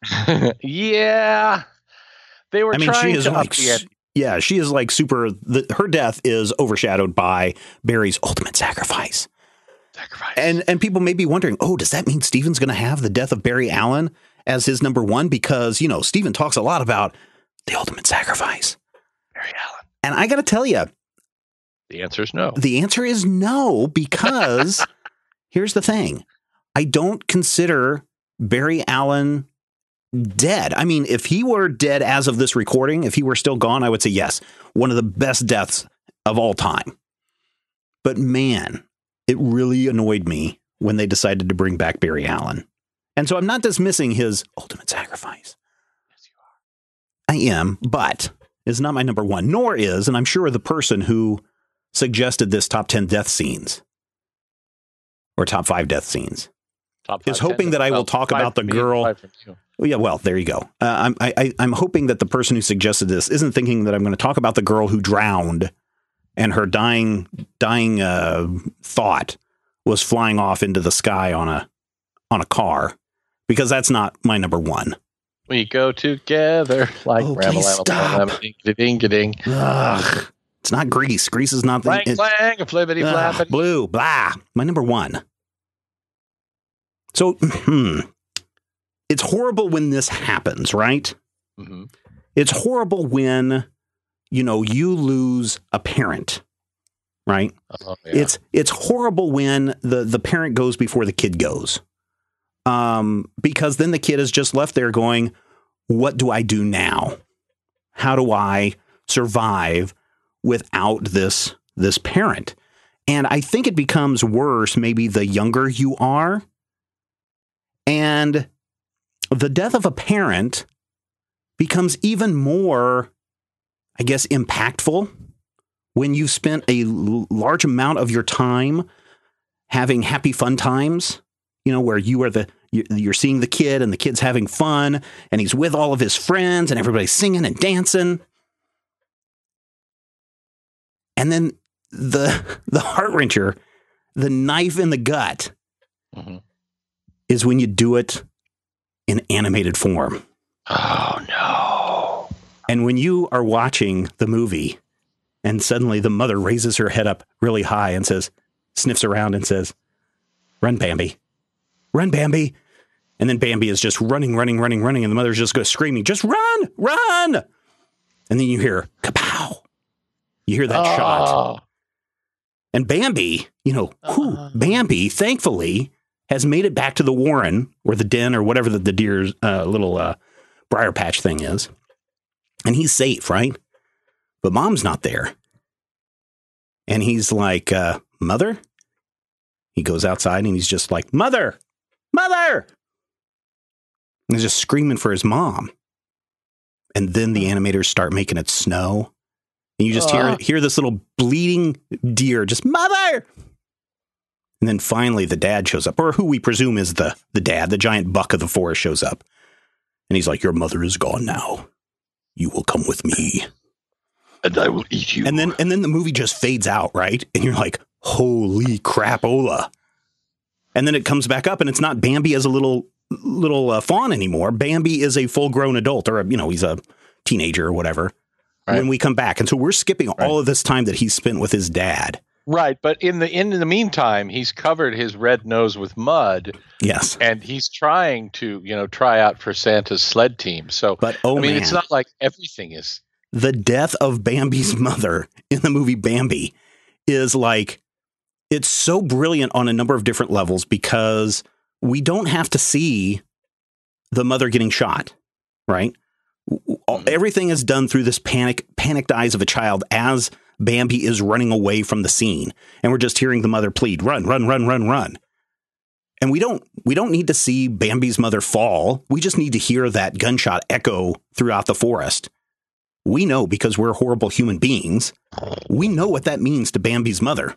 Yeah, they were trying to up the end. Yeah, she is like super. Her death is overshadowed by Barry's ultimate sacrifice. And people may be wondering, does that mean Steven's going to have the death of Barry Allen as his number one? Because, Steven talks a lot about the ultimate sacrifice. Barry Allen. And I got to tell you. The answer is no. The answer is no, because here's the thing. I don't consider Barry Allen dead. I mean, if he were dead as of this recording, if he were still gone, I would say yes. One of the best deaths of all time. But man, it really annoyed me when they decided to bring back Barry Allen. And so I'm not dismissing his ultimate sacrifice. Yes, you are. I am, but it's not my number one, nor is, and I'm sure the person who suggested this top 10 death scenes or top 5 death scenes is hoping that I will talk about the girl. Oh, yeah, well, there you go. I'm hoping that the person who suggested this isn't thinking that I'm going to talk about the girl who drowned and her dying thought was flying off into the sky on a car, because that's not my number one. We go together like ding-a-ding. It's not Grease. Grease is not the clang, a flippity flappity. Blue, blah. My number one. So, it's horrible when this happens, right? Mm-hmm. It's horrible when you lose a parent, right? Oh, yeah. It's horrible when the parent goes before the kid goes. Because then the kid is just left there going, what do I do now? How do I survive without this parent? And I think it becomes worse maybe the younger you are. And the death of a parent becomes even more, I guess, impactful when you've spent a large amount of your time having happy fun times, where you're seeing the kid and the kid's having fun and he's with all of his friends and everybody's singing and dancing. And then the heart wrencher, the knife in the gut, is when you do it in animated form. Oh, no. And when you are watching the movie and suddenly the mother raises her head up really high and sniffs around and says, "Run, Bambi. Run, Bambi." And then Bambi is just running. And the mother just goes screaming, "Just run, run." And then you hear kapow. You hear that shot. And Bambi, Bambi, thankfully, has made it back to the warren or the den or whatever the deer's little briar patch thing is. And he's safe, right? But Mom's not there. And he's like, "Mother?" He goes outside and he's just like, "Mother! Mother!" And he's just screaming for his mom. And then the animators start making it snow. And you just hear this little bleeding deer just, "Mother!" And then finally the dad shows up, or who we presume is the dad, the giant buck of the forest shows up. And he's like, your mother is gone now. You will come with me. And I will eat you. And then the movie just fades out, right? And you're like, holy crapola. And then it comes back up, and it's not Bambi as a little fawn anymore. Bambi is a full-grown adult, or, he's a teenager or whatever, when we come back. And so we're skipping all of this time that he's spent with his dad. Right, but in the meantime, he's covered his red nose with mud. Yes. And he's trying to, try out for Santa's sled team. So, but, man, it's not like everything is. The death of Bambi's mother in the movie Bambi is like, it's so brilliant on a number of different levels because we don't have to see the mother getting shot, right? Everything is done through this panicked eyes of a child as Bambi is running away from the scene. And we're just hearing the mother plead, run, run, run, run, run. And we don't need to see Bambi's mother fall. We just need to hear that gunshot echo throughout the forest. We know, because we're horrible human beings, we know what that means to Bambi's mother.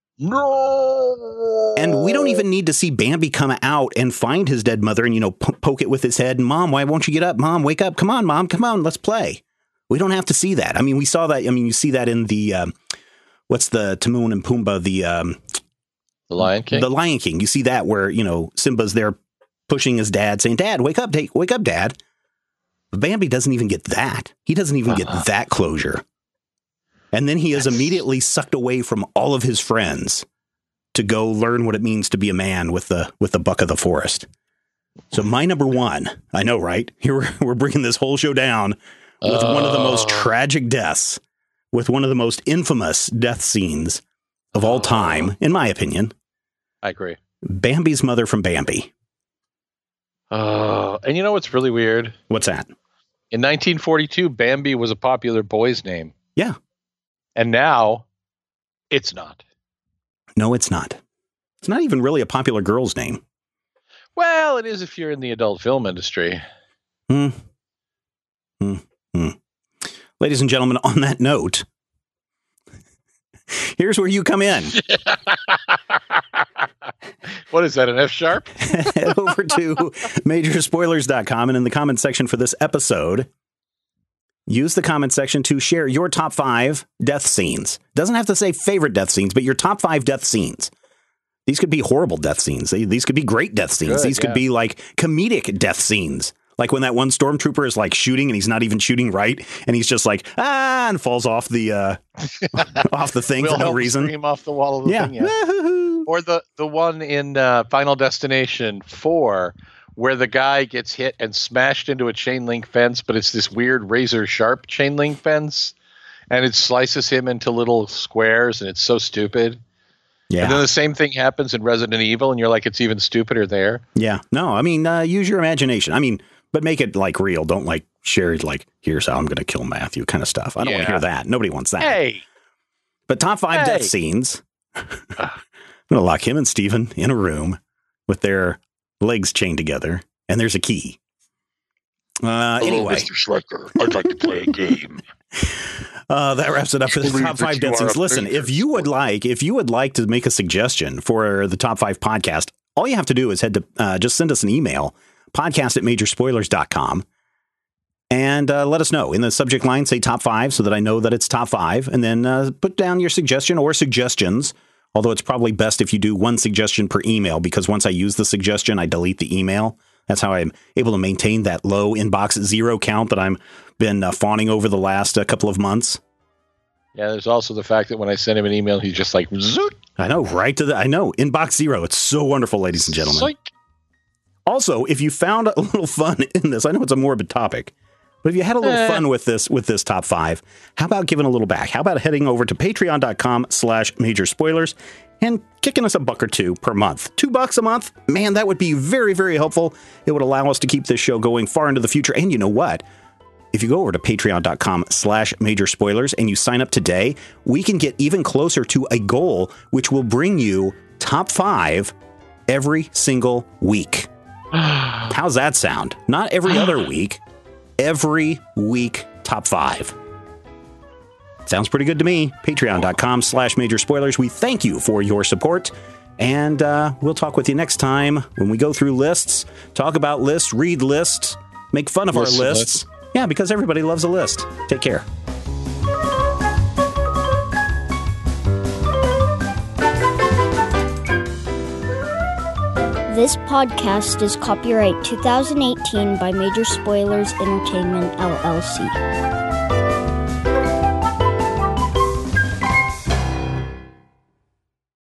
No. And we don't even need to see Bambi come out and find his dead mother and, poke it with his head. And, Mom, why won't you get up? Mom, wake up. Come on, Mom. Come on. Let's play. We don't have to see that. I mean, we saw that. I mean, you see that in the, what's the Timon and Pumbaa, the Lion King? The Lion King. You see that where, Simba's there pushing his dad, saying, Dad, wake up, Dad. But Bambi doesn't even get that. He doesn't even get that closure. And then he is immediately sucked away from all of his friends to go learn what it means to be a man with the buck of the forest. So my number one, I know, right? Here we're bringing this whole show down with one of the most tragic deaths, with one of the most infamous death scenes of all time, in my opinion. I agree. Bambi's mother from Bambi. And you know what's really weird? What's that? In 1942, Bambi was a popular boy's name. Yeah. And now, it's not. No, it's not. It's not even really a popular girl's name. Well, it is if you're in the adult film industry. Ladies and gentlemen, on that note, here's where you come in. What is that, an F-sharp? Head over to majorspoilers.com, and in the comment section for this episode, use the comment section to share your top 5 death scenes. Doesn't have to say favorite death scenes, but your top 5 death scenes. These could be horrible death scenes. These could be great death scenes. These could be like comedic death scenes. Like when that one stormtrooper is like shooting and he's not even shooting right. And he's just like, and falls off the off the thing for no reason. Scream off the wall of the thing. Yeah. Or the one in Final Destination 4 where the guy gets hit and smashed into a chain link fence, but it's this weird razor sharp chain link fence, and it slices him into little squares, and it's so stupid. Yeah. And then the same thing happens in Resident Evil, and you're like, it's even stupider there. Yeah. No, I mean, use your imagination. I mean, but make it like real. Don't like share it like, here's how I'm going to kill Matthew kind of stuff. I don't want to hear that. Nobody wants that. Hey. But top 5 death scenes. I'm going to lock him and Steven in a room with their legs chained together, and there's a key. Anyway, Mr. Schleicher, I'd like to play a game. That wraps it up for the top 5 death scenes. Listen, if you would like to make a suggestion for the top 5 podcast, all you have to do is head to just send us an email, podcast@majorspoilers.com, and let us know. In the subject line, say top 5 so that I know that it's top 5, and then put down your suggestion or suggestions. Although it's probably best if you do one suggestion per email, because once I use the suggestion, I delete the email. That's how I'm able to maintain that low inbox 0 count that I've been fawning over the last couple of months. Yeah, there's also the fact that when I send him an email, he's just like, zoot. I know, right to I know, inbox 0. It's so wonderful, ladies and gentlemen. Psych. Also, if you found a little fun in this, I know it's a morbid topic, but if you had a little fun with this top 5, how about giving a little back? How about heading over to patreon.com/majorspoilers and kicking us $1 or $2 per month? $2 a month? Man, that would be very, very helpful. It would allow us to keep this show going far into the future. And you know what? If you go over to patreon.com/majorspoilers and you sign up today, we can get even closer to a goal, which will bring you top 5 every single week. How's that sound? Not every other week. Every week, top 5. Sounds pretty good to me. Patreon.com/majorspoilers. We thank you for your support, and we'll talk with you next time when we go through lists, talk about lists, read lists, make fun of our lists. Yeah, because everybody loves a list. Take care. This podcast is copyright 2018 by Major Spoilers Entertainment, LLC.